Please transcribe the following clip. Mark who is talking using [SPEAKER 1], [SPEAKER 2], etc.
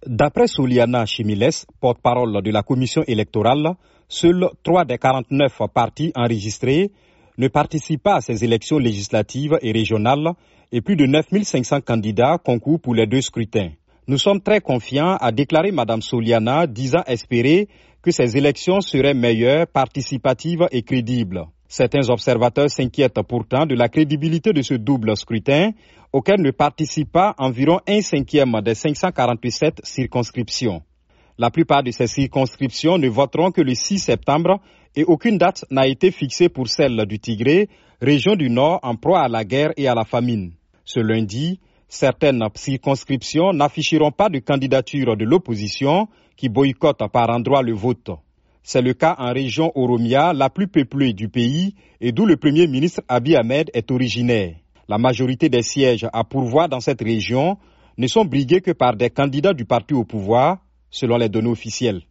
[SPEAKER 1] D'après Souliana Chimiles, porte-parole de la commission électorale, seuls 3 des 49 partis enregistrés ne participent pas à ces élections législatives et régionales et plus de 9 500 candidats concourent pour les 2 scrutins. Nous sommes très confiants, a déclaré Mme Souliana, disant espérer que ces élections seraient meilleures, participatives et crédibles. Certains observateurs s'inquiètent pourtant de la crédibilité de ce double scrutin auquel ne participent pas environ 1/5 des 547 circonscriptions. La plupart de ces circonscriptions ne voteront que le 6 septembre et aucune date n'a été fixée pour celle du Tigré, région du Nord en proie à la guerre et à la famine. Ce lundi, certaines circonscriptions n'afficheront pas de candidature de l'opposition qui boycotte par endroits le vote. C'est le cas en région Oromia, la plus peuplée du pays et d'où le Premier ministre Abiy Ahmed est originaire. La majorité des sièges à pourvoir dans cette région ne sont brigués que par des candidats du parti au pouvoir, selon les données officielles.